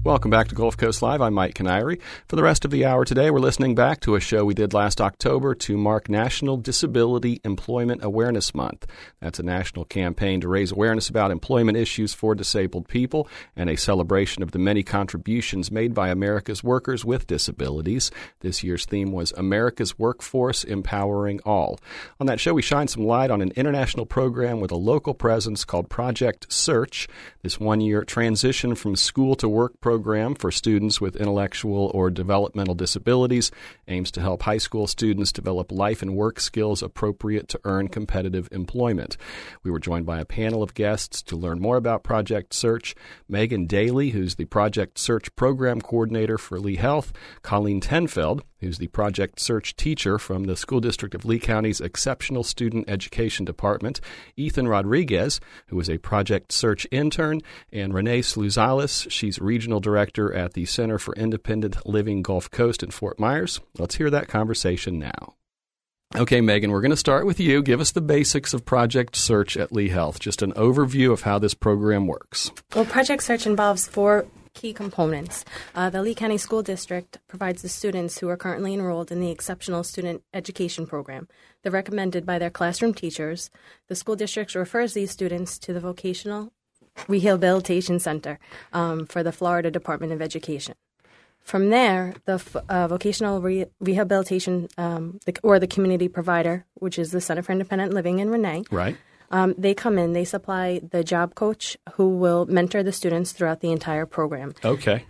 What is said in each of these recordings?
Welcome back to Gulf Coast Live. I'm Mike Canary. For the rest of the hour today, we're listening back to a show we did last October to mark National Disability Employment Awareness Month. That's a national campaign to raise awareness about employment issues for disabled people and a celebration of the many contributions made by America's workers with disabilities. This year's theme was America's Workforce Empowering All. On that show, we shine some light on an international program with a local presence called Project Search. This one-year transition from school to work program for students with intellectual or developmental disabilities aims to help high school students develop life and work skills appropriate to earn competitive employment. We were joined by a panel of guests to learn more about Project Search. Megan Daly, who's the Project Search Program Coordinator for Lee Health, Colleen Tenfeld, who's the Project Search teacher from the School District of Lee County's Exceptional Student Education Department, Ethan Rodriguez, who is a Project Search intern, and Renee Sluzales. She's Regional Director at the Center for Independent Living Gulf Coast in Fort Myers. Let's hear that conversation now. Okay, Megan, we're going to start with you. Give us the basics of Project Search at Lee Health, just an overview of how this program works. Well, Project Search involves 4 key components. The Lee County School District provides the students who are currently enrolled in the Exceptional Student Education Program. They're recommended by their classroom teachers. The school district refers these students to the Vocational Rehabilitation Center for the Florida Department of Education. From there, the Vocational Rehabilitation or the community provider, which is the Center for Independent Living in Renee, right. They come in, they supply the job coach who will mentor the students throughout the entire program. Okay.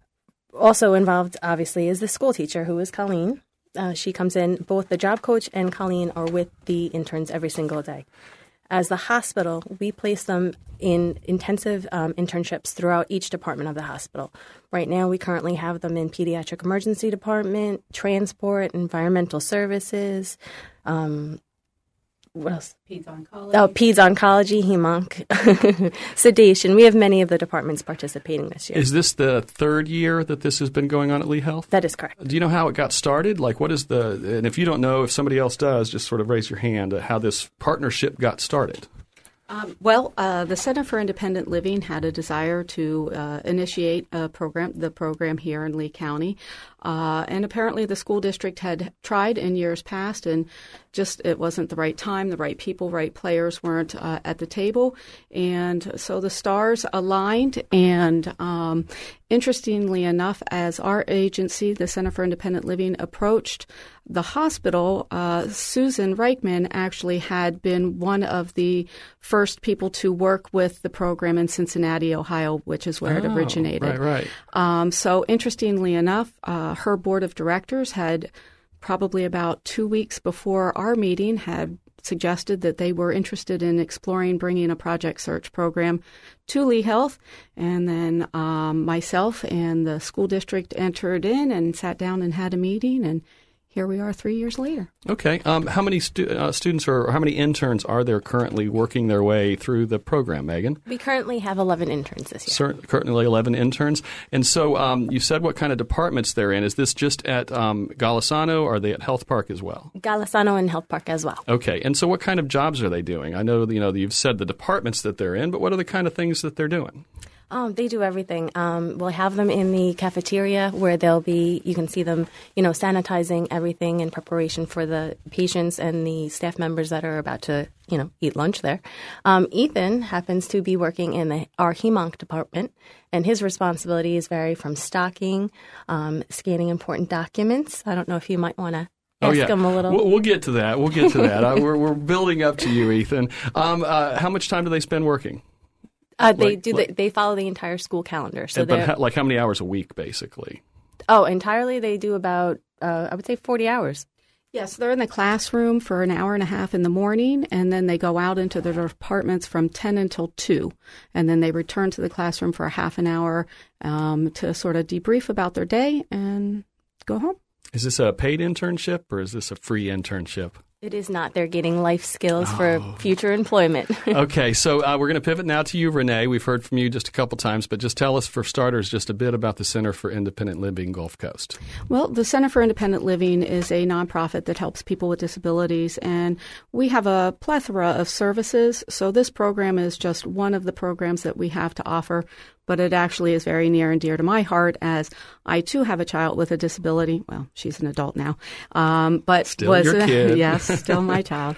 Also involved, obviously, is the school teacher, who is Colleen. She comes in. Both the job coach and Colleen are with the interns every single day. As the hospital, we place them in intensive internships throughout each department of the hospital. Right now, we currently have them in pediatric emergency department, transport, environmental services, what else? Peds Oncology. Oh, Peds Oncology, HEMONC, sedation. We have many of the departments participating this year. Is this the third year that this has been going on at Lee Health? That is correct. Do you know how it got started? Like, what is and if you don't know, if somebody else does, just sort of raise your hand, how this partnership got started. The Center for Independent Living had a desire to initiate the program here in Lee County. And apparently the school district had tried in years past, and just it wasn't the right time, the right people, right players weren't at the table. And so the stars aligned. And interestingly enough, as our agency, the Center for Independent Living, approached the hospital, Susan Reichman actually had been one of the first people to work with the program in Cincinnati, Ohio, which is where it originated. Right. So interestingly enough, her board of directors had probably about 2 weeks before our meeting had suggested that they were interested in exploring bringing a Project Search program to Lee Health. And then myself and the school district entered in and sat down and had a meeting, and here we are 3 years later. Okay. How many students or how many interns are there currently working their way through the program, Megan? We currently have 11 interns this year. Currently 11 interns. And so you said what kind of departments they're in. Is this just at Golisano, or are they at Health Park as well? Golisano and Health Park as well. Okay. And so what kind of jobs are they doing? I know, you've said the departments that they're in, but what are the kind of things that they're doing? They do everything. We'll have them in the cafeteria where you can see them, sanitizing everything in preparation for the patients and the staff members that are about to, eat lunch there. Ethan happens to be working in our HEMONC department, and his responsibilities vary from stocking, scanning important documents. I don't know if you might want to ask him a little. We'll get to that. We're building up to you, Ethan. How much time do they spend working? They follow the entire school calendar. So but how many hours a week, basically? Oh, entirely they do about, I would say 40 hours. Yes, they're in the classroom for an hour and a half in the morning, and then they go out into their departments from 10 until 2. And then they return to the classroom for a half an hour to sort of debrief about their day and go home. Is this a paid internship or is this a free internship? It is not. They're getting life skills for future employment. Okay, so we're going to pivot now to you, Renee. We've heard from you just a couple times, but just tell us, for starters, just a bit about the Center for Independent Living Gulf Coast. Well, the Center for Independent Living is a nonprofit that helps people with disabilities, and we have a plethora of services. So this program is just one of the programs that we have to offer. but it actually is very near and dear to my heart as I too have a child with a disability. Well, she's an adult now, but still your kid. Yes, still my child.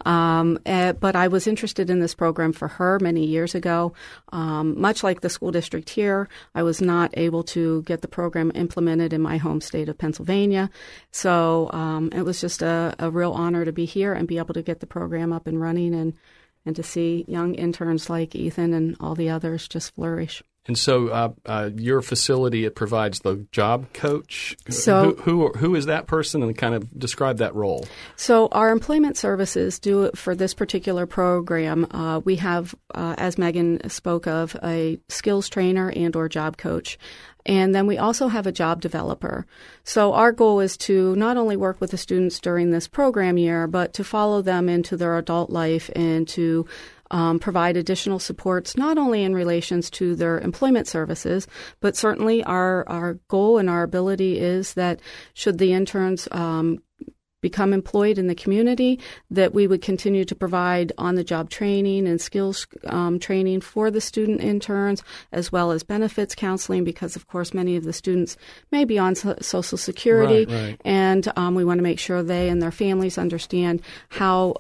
But I was interested in this program for her many years ago. Much like the school district here, I was not able to get the program implemented in my home state of Pennsylvania. So it was just a real honor to be here and be able to get the program up and running and to see young interns like Ethan and all the others just flourish. And so your facility, it provides the job coach. So who is that person, and kind of describe that role? So our employment services do for this particular program. We have, as Megan spoke of, a skills trainer and or job coach. And then we also have a job developer. So our goal is to not only work with the students during this program year, but to follow them into their adult life and to provide additional supports, not only in relations to their employment services, but certainly our goal and our ability is that should the interns become employed in the community, that we would continue to provide on-the-job training and skills training for the student interns, as well as benefits counseling, because, of course, many of the students may be on Social Security, right. And we want to make sure they and their families understand how,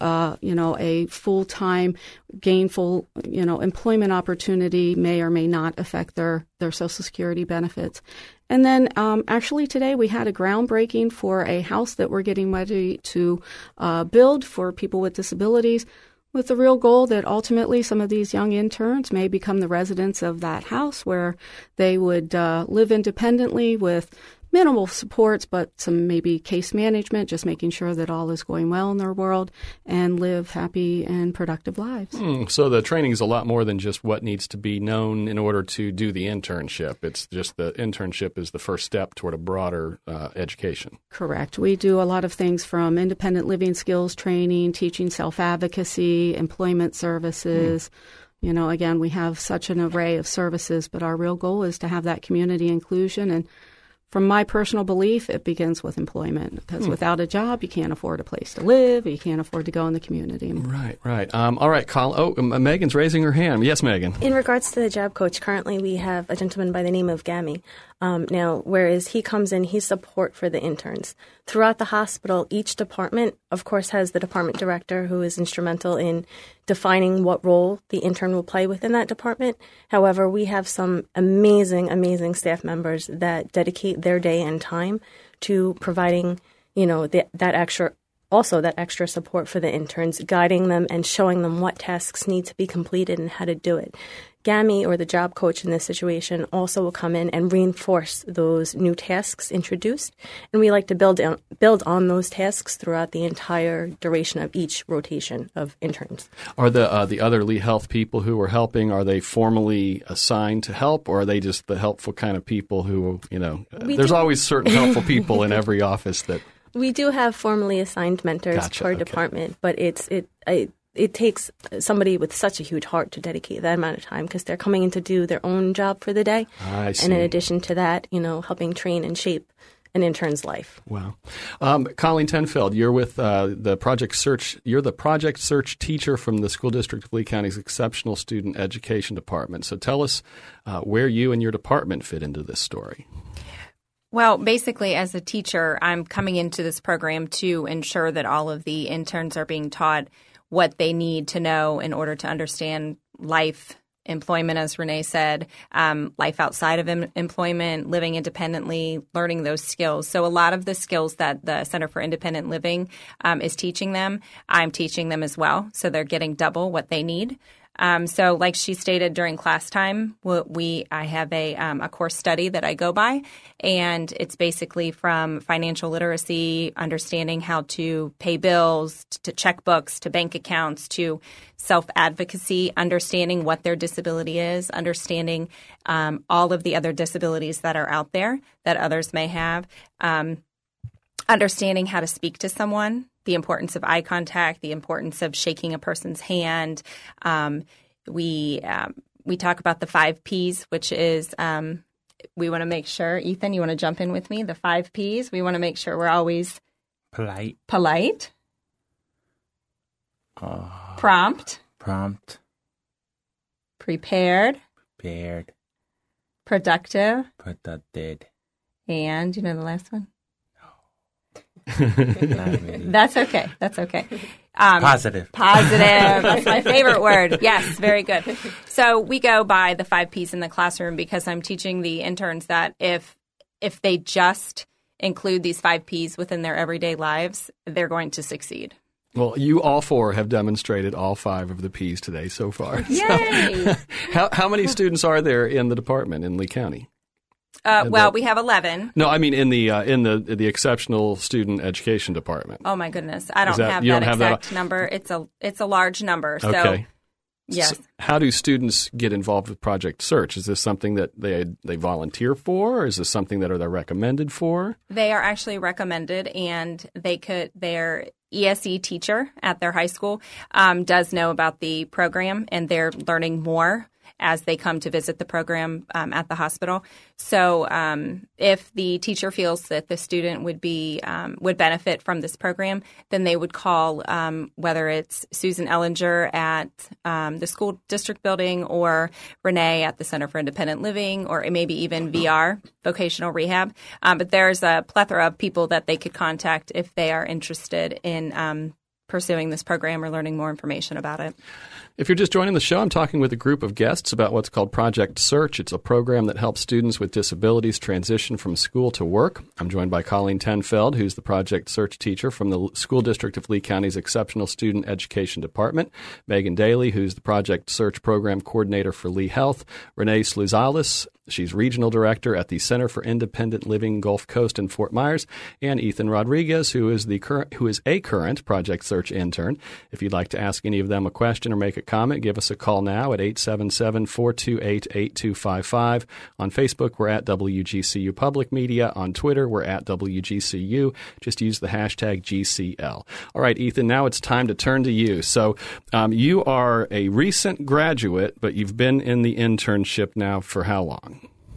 a full-time, gainful, employment opportunity may or may not affect their Social Security benefits. And then actually today we had a groundbreaking for a house that we're getting ready to build for people with disabilities, with the real goal that ultimately some of these young interns may become the residents of that house, where they would live independently with minimal supports, but some maybe case management, just making sure that all is going well in their world, and live happy and productive lives. So the training is a lot more than just what needs to be known in order to do the internship. It's just the internship is the first step toward a broader education. Correct. We do a lot of things from independent living skills training, teaching self-advocacy, employment services. Again, we have such an array of services, but our real goal is to have that community inclusion. And from my personal belief, it begins with employment, because without a job, you can't afford a place to live, you can't afford to go in the community. Right. All right, Colin. Megan's raising her hand. Yes, Megan. In regards to the job coach, currently we have a gentleman by the name of Gami. Now, whereas he comes in, he's support for the interns. Throughout the hospital, each department, of course, has the department director who is instrumental in defining what role the intern will play within that department. However, we have some amazing staff members that dedicate their day and time to providing, that extra support for the interns, guiding them and showing them what tasks need to be completed and how to do it. GAMI, or the job coach in this situation, also will come in and reinforce those new tasks introduced. And we like to build on those tasks throughout the entire duration of each rotation of interns. Are the other Lee Health people who are helping, are they formally assigned to help, or are they just the helpful kind of people who, there's always certain helpful people in every office that... We do have formally assigned mentors per department, but it takes somebody with such a huge heart to dedicate that amount of time, because they're coming in to do their own job for the day. I see. And in addition to that, helping train and shape an intern's life. Wow. Colleen Tenfeld, you're with the Project Search. You're the Project Search teacher from the School District of Lee County's Exceptional Student Education Department. So tell us where you and your department fit into this story. Well, basically, as a teacher, I'm coming into this program to ensure that all of the interns are being taught what they need to know in order to understand life, employment, as Renee said, life outside of employment, living independently, learning those skills. So a lot of the skills that the Center for Independent Living is teaching them, I'm teaching them as well. So they're getting double what they need. So like she stated during class time, I have a course study that I go by, and it's basically from financial literacy, understanding how to pay bills, to checkbooks, to bank accounts, to self-advocacy, understanding what their disability is, understanding all of the other disabilities that are out there that others may have, understanding how to speak to someone, the importance of eye contact, the importance of shaking a person's hand. We talk about the 5 Ps, which is we want to make sure, Ethan, you want to jump in with me? The 5 Ps, we want to make sure we're always polite, prompt, prepared, Productive. Productive. And do you know the last one? Not really. That's okay. That's okay. Positive. Positive. That's my favorite word. Yes, very good. So we go by the 5 Ps in the classroom because I'm teaching the interns that if they just include these 5 Ps within their everyday lives, they're going to succeed. Well, you all 4 have demonstrated all 5 of the Ps today so far. Yay! How many students are there in the department in Lee County? Well, we have 11. No, I mean in the exceptional student education department. Oh my goodness, I don't have you that don't have exact number. It's a large number. So, Okay. yes. So how do students get involved with Project Search? Is this something that they volunteer for, or is this something that they're recommended for? They are actually recommended, and their ESE teacher at their high school does know about the program, and they're learning more as they come to visit the program at the hospital. So if the teacher feels that the student would benefit from this program, then they would call whether it's Susan Ellinger at the school district building or Renee at the Center for Independent Living or maybe even VR, vocational rehab. But there's a plethora of people that they could contact if they are interested in pursuing this program or learning more information about it. If you're just joining the show, I'm talking with a group of guests about what's called Project Search. It's a program that helps students with disabilities transition from school to work. I'm joined by Colleen Tenfeld, who's the Project Search teacher from the School District of Lee County's Exceptional Student Education Department, Megan Daly, who's the Project Search program coordinator for Lee Health, Renee Sluzales, she's regional director at the Center for Independent Living Gulf Coast in Fort Myers, and Ethan Rodriguez, who is a current Project Search intern. If you'd like to ask any of them a question or make a comment, give us a call now at 877-428-8255. On Facebook, we're at WGCU Public Media. On Twitter, we're at WGCU. Just use the hashtag GCL. All right, Ethan, now it's time to turn to you. So you are a recent graduate, but you've been in the internship now for how long?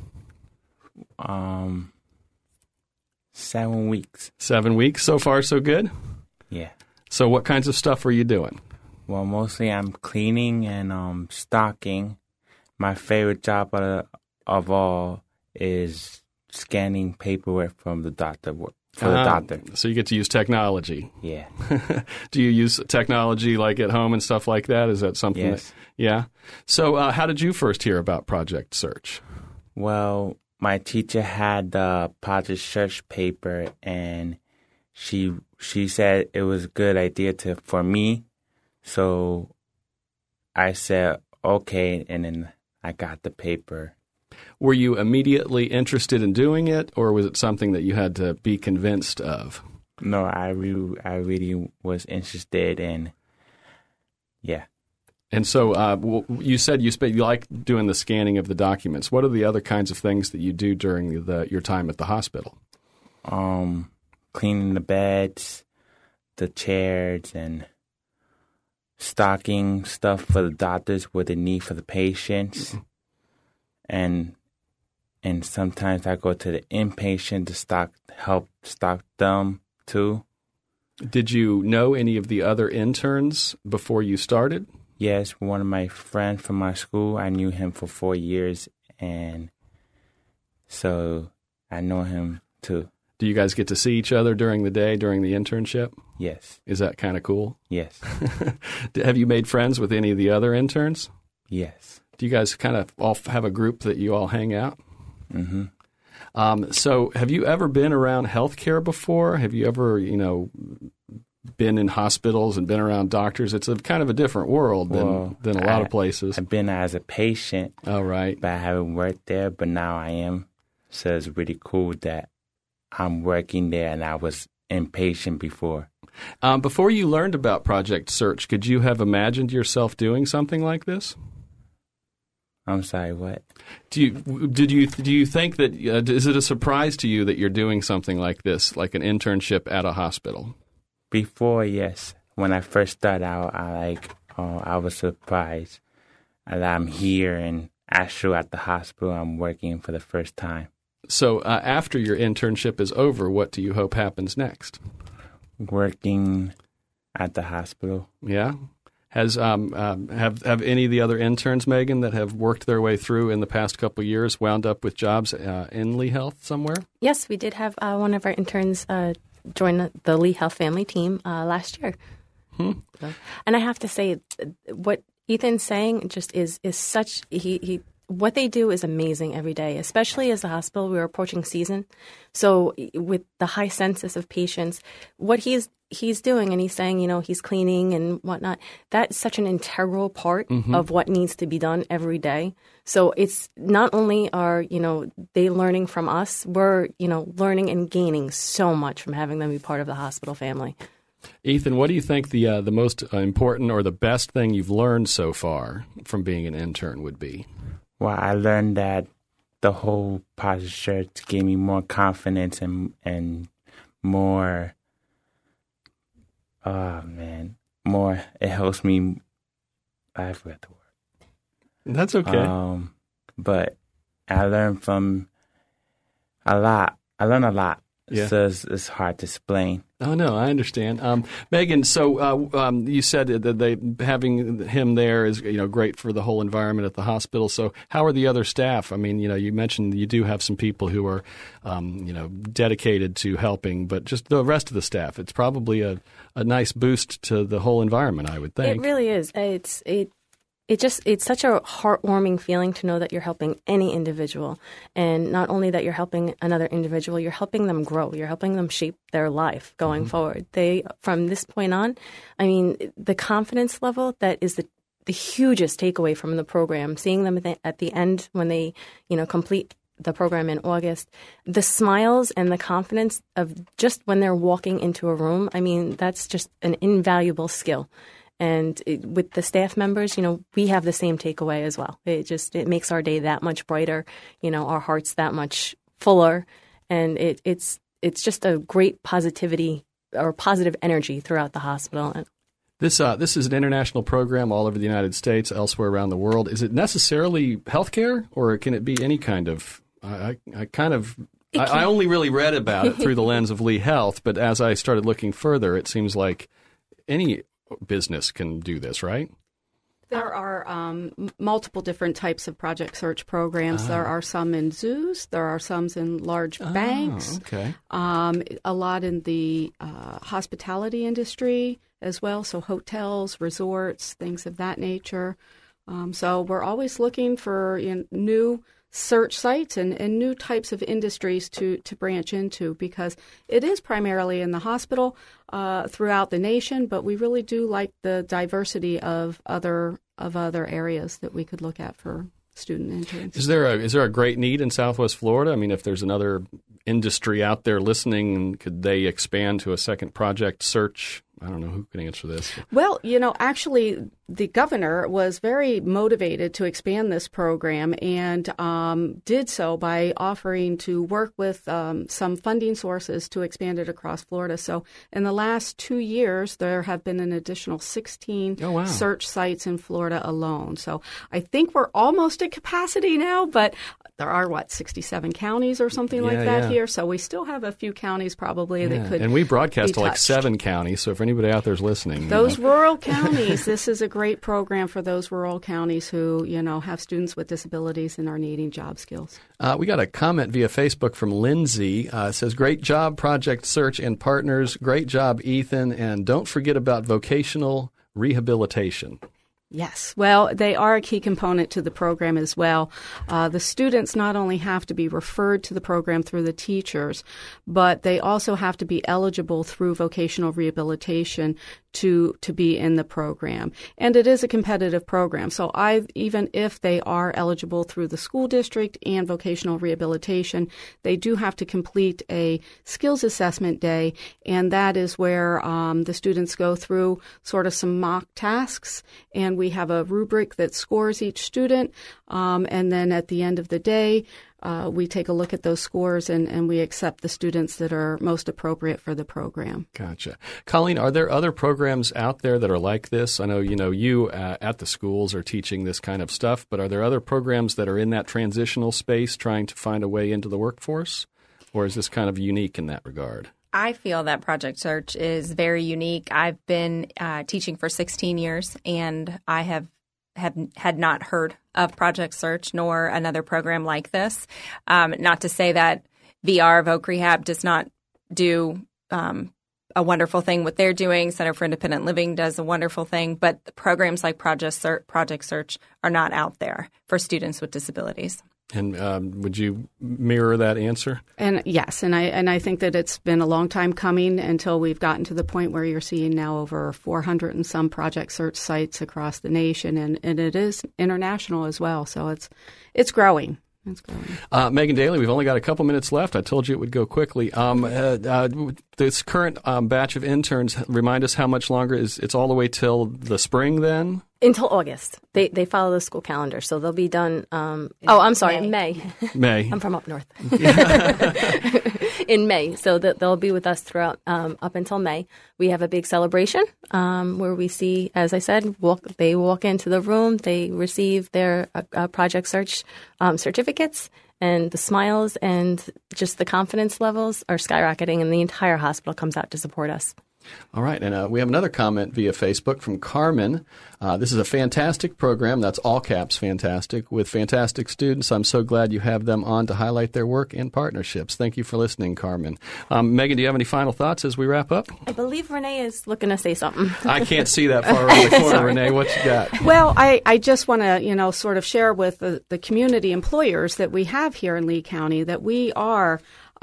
7 weeks. 7 weeks. So far, so good? Yeah. So what kinds of stuff are you doing? Well, mostly I'm cleaning and stocking. My favorite job of all is scanning paperwork from the doctor for the doctor. So you get to use technology. Yeah. Do you use technology like at home and stuff like that? Is that something? Yes. Yeah. So how did you first hear about Project Search? Well, my teacher had the Project Search paper, and she said it was a good idea for me. So I said, okay, and then I got the paper. Were you immediately interested in doing it, or was it something that you had to be convinced of? No, I really was interested in, yeah. And so you said you like doing the scanning of the documents. What are the other kinds of things that you do during your time at the hospital? Cleaning the beds, the chairs, and stocking stuff for the doctors, what they need for the patients. And sometimes I go to the inpatient to help stock them too. Did you know any of the other interns before you started? Yes, one of my friends from my school, I knew him for 4 years, and so I know him too. Do you guys get to see each other during the day, during the internship? Yes. Is that kind of cool? Yes. Have you made friends with any of the other interns? Yes. Do you guys kind of all have a group that you all hang out? Mm-hmm. So have you ever been around healthcare before? Have you ever, been in hospitals and been around doctors? It's a kind of a different world than a lot of places. I've been as a patient. Oh, right. But I haven't worked there, but now I am. So it's really cool that I'm working there, and I was inpatient before. Before you learned about Project Search, could you have imagined yourself doing something like this? I'm sorry, what? Do you think that is it a surprise to you that you're doing something like this, like an internship at a hospital? Before, yes. When I first started out, I was surprised that I'm here and actually at the hospital. I'm working for the first time. So after your internship is over, what do you hope happens next? Working at the hospital. Yeah? Have any of the other interns, Megan, that have worked their way through in the past couple of years wound up with jobs in Lee Health somewhere? Yes, we did have one of our interns join the Lee Health family team last year. And I have to say, what Ethan's saying just is such he what they do is amazing every day, especially as a hospital. We're approaching season. So with the high census of patients, what he's doing, and he's saying, he's cleaning and whatnot, that's such an integral part of what needs to be done every day. So it's not only are, they learning from us, we're, learning and gaining so much from having them be part of the hospital family. Ethan, what do you think the most important or the best thing you've learned so far from being an intern would be? Well, I learned that the whole Positive Church gave me more confidence and more, more, it helps me, I forgot the word. That's okay. But I learned from a lot. I learned a lot. Yeah. So it's hard to explain. Oh, no, I understand. Megan, so you said that having him there is great for the whole environment at the hospital. So how are the other staff? I mean, you mentioned you do have some people who are, dedicated to helping, but just the rest of the staff, it's probably a nice boost to the whole environment, I would think. It really is. It's such a heartwarming feeling to know that you're helping any individual. And not only that you're helping another individual, you're helping them grow. You're helping them shape their life going forward. From this point on, I mean, the confidence level that is the hugest takeaway from the program, seeing them at the end when they, complete the program in August, the smiles and the confidence of just when they're walking into a room, I mean, that's just an invaluable skill. And with the staff members, we have the same takeaway as well. It makes our day that much brighter, our hearts that much fuller. And it's just a great positivity or positive energy throughout the hospital. This is an international program all over the United States, elsewhere around the world. Is it necessarily healthcare, or can it be any kind of? I only really read about it through the lens of Lee Health, but as I started looking further, it seems like any business can do this, right? There are multiple different types of project search programs. There are some in zoos. There are some in large banks. Okay. A lot in the hospitality industry as well, so hotels, resorts, things of that nature. So we're always looking for new search sites and new types of industries to branch into, because it is primarily in the hospital throughout the nation, but we really do like the diversity of other areas that we could look at for student interns. Is there a great need in Southwest Florida? I mean, if there's another industry out there listening, could they expand to a second project search? I don't know who can answer this. Well, actually, the governor was very motivated to expand this program and did so by offering to work with some funding sources to expand it across Florida. So in the last 2 years, there have been an additional 16 search sites in Florida alone. So I think we're almost at capacity now, but there are, 67 counties or something like that here. So we still have a few counties probably that could. And we broadcast to like 7 counties. So if anybody out there is listening. Those rural counties, this is a great program for those rural counties who, have students with disabilities and are needing job skills. We got a comment via Facebook from Lindsay. It says, great job, Project Search and partners. Great job, Ethan. And don't forget about vocational rehabilitation. Yes. Well, they are a key component to the program as well. The students not only have to be referred to the program through the teachers, but they also have to be eligible through vocational rehabilitation to be in the program. And it is a competitive program. So even if they are eligible through the school district and vocational rehabilitation, they do have to complete a skills assessment day. And that is where the students go through sort of some mock tasks, and we have a rubric that scores each student. And then at the end of the day, we take a look at those scores and we accept the students that are most appropriate for the program. Gotcha. Colleen, are there other programs out there that are like this? I know, you at the schools are teaching this kind of stuff, but are there other programs that are in that transitional space trying to find a way into the workforce? Or is this kind of unique in that regard? I feel that Project Search is very unique. I've been teaching for 16 years, and I have had not heard of Project Search nor another program like this. Not to say that VR Voc Rehab does not do a wonderful thing what they're doing. Center for Independent Living does a wonderful thing, but programs like Project Search are not out there for students with disabilities. And would you mirror that answer? And yes, and I think that it's been a long time coming until we've gotten to the point where you're seeing now over 400 and some Project Search sites across the nation, and it is international as well. So it's growing. It's growing. Megan Daly, we've only got a couple minutes left. I told you it would go quickly. This current batch of interns, remind us how much longer it's all the way till the spring then? Until August. They follow the school calendar, so they'll be done. May. May. I'm from up north. In May, so they'll be with us throughout up until May. We have a big celebration where we see, as I said, they walk into the room, they receive their Project Search certificates, and the smiles and just the confidence levels are skyrocketing, and the entire hospital comes out to support us. All right, and we have another comment via Facebook from Carmen. This is a fantastic program, that's all caps fantastic, with fantastic students. I'm so glad you have them on to highlight their work and partnerships. Thank you for listening, Carmen. Megan, do you have any final thoughts as we wrap up? I believe Renee is looking to say something. I can't see that far around the corner, Renee. What you got? Well, I just want to, sort of share with the community employers that we have here in Lee County that we are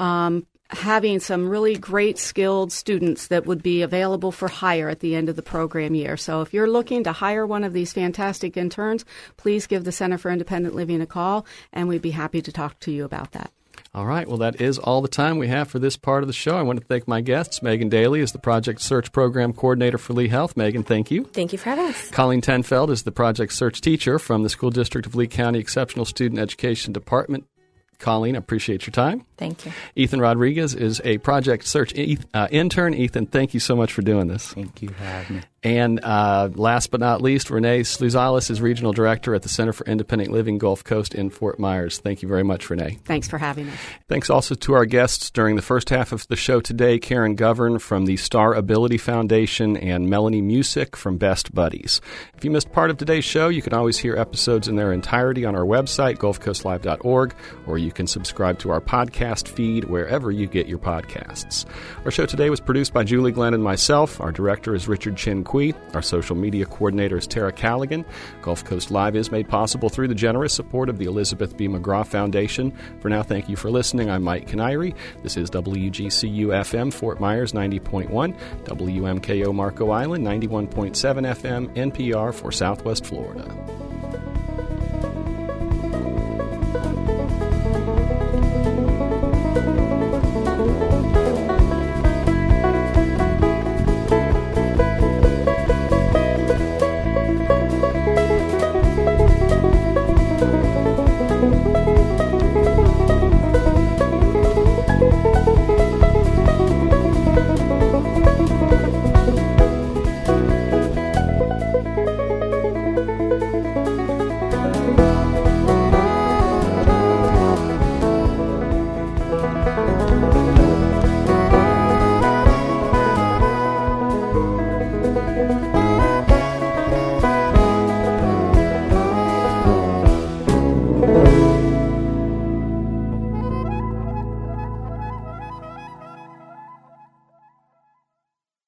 having some really great skilled students that would be available for hire at the end of the program year. So if you're looking to hire one of these fantastic interns, please give the Center for Independent Living a call, and we'd be happy to talk to you about that. All right. Well, that is all the time we have for this part of the show. I want to thank my guests. Megan Daly is the Project Search Program Coordinator for Lee Health. Megan, thank you. Thank you for having us. Colleen Tenfeld is the Project Search Teacher from the School District of Lee County Exceptional Student Education Department. Colleen, I appreciate your time. Thank you. Ethan Rodriguez is a Project Search intern. Ethan, thank you so much for doing this. Thank you for having me. And last but not least, Renee Sluzales is Regional Director at the Center for Independent Living Gulf Coast in Fort Myers. Thank you very much, Renee. Thanks for having us. Thanks also to our guests during the first half of the show today, Karen Govern from the Star Ability Foundation and Melanie Musick from Best Buddies. If you missed part of today's show, you can always hear episodes in their entirety on our website, gulfcoastlive.org, or you can subscribe to our podcast feed wherever you get your podcasts. Our show today was produced by Julie Glenn and myself. Our director is Richard Chin Kui. Our social media coordinator is Tara Callaghan. Gulf Coast Live is made possible through the generous support of the Elizabeth B. McGraw Foundation. For now, thank you for listening. I'm Mike Canary. This is WGCU-FM Fort Myers 90.1, WMKO Marco Island 91.7 FM, NPR for Southwest Florida.